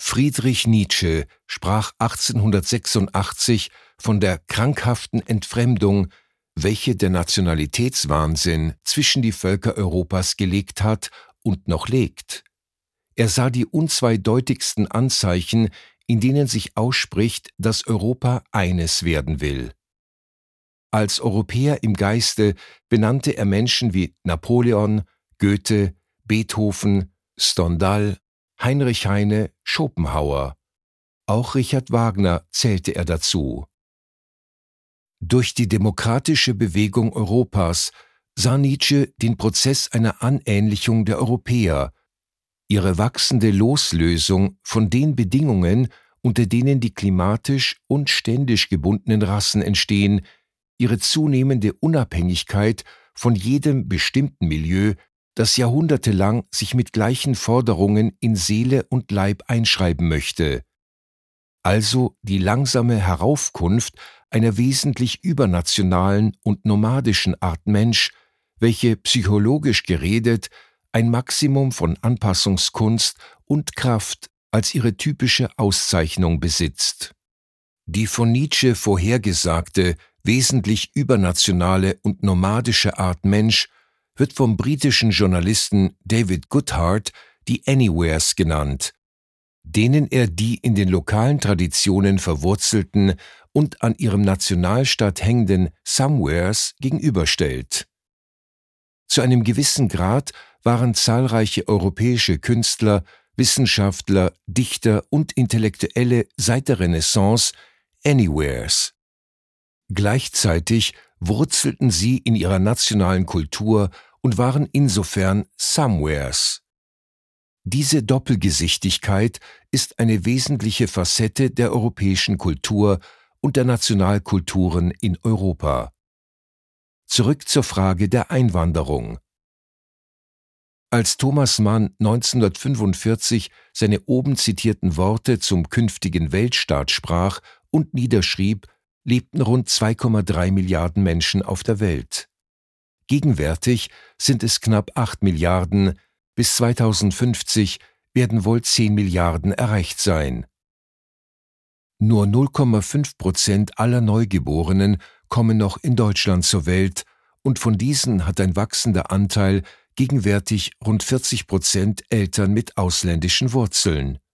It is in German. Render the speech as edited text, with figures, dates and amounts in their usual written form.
Friedrich Nietzsche sprach 1886 von der krankhaften Entfremdung, welche der Nationalitätswahnsinn zwischen die Völker Europas gelegt hat und noch legt. Er sah die unzweideutigsten Anzeichen, in denen sich ausspricht, dass Europa eines werden will. Als Europäer im Geiste benannte er Menschen wie Napoleon, Goethe, Beethoven, Stendhal, Heinrich Heine, Schopenhauer. Auch Richard Wagner zählte er dazu. Durch die demokratische Bewegung Europas sah Nietzsche den Prozess einer Anähnlichung der Europäer, ihre wachsende Loslösung von den Bedingungen, unter denen die klimatisch und ständisch gebundenen Rassen entstehen, ihre zunehmende Unabhängigkeit von jedem bestimmten Milieu, das jahrhundertelang sich mit gleichen Forderungen in Seele und Leib einschreiben möchte. Also die langsame Heraufkunft einer wesentlich übernationalen und nomadischen Art Mensch, welche psychologisch geredet ein Maximum von Anpassungskunst und Kraft als ihre typische Auszeichnung besitzt. Die von Nietzsche vorhergesagte, wesentlich übernationale und nomadische Art Mensch wird vom britischen Journalisten David Goodhart die Anywheres genannt, denen er die in den lokalen Traditionen verwurzelten und an ihrem Nationalstaat hängenden Somewheres gegenüberstellt. Zu einem gewissen Grad waren zahlreiche europäische Künstler, Wissenschaftler, Dichter und Intellektuelle seit der Renaissance Anywheres. Gleichzeitig wurzelten sie in ihrer nationalen Kultur und waren insofern Somewheres. Diese Doppelgesichtigkeit ist eine wesentliche Facette der europäischen Kultur und der Nationalkulturen in Europa. Zurück zur Frage der Einwanderung. Als Thomas Mann 1945 seine oben zitierten Worte zum künftigen Weltstaat sprach und niederschrieb, lebten rund 2,3 Milliarden Menschen auf der Welt. Gegenwärtig sind es knapp 8 Milliarden, bis 2050 werden wohl 10 Milliarden erreicht sein. Nur 0,5% aller Neugeborenen kommen noch in Deutschland zur Welt und von diesen hat ein wachsender Anteil gegenwärtig rund 40% Eltern mit ausländischen Wurzeln.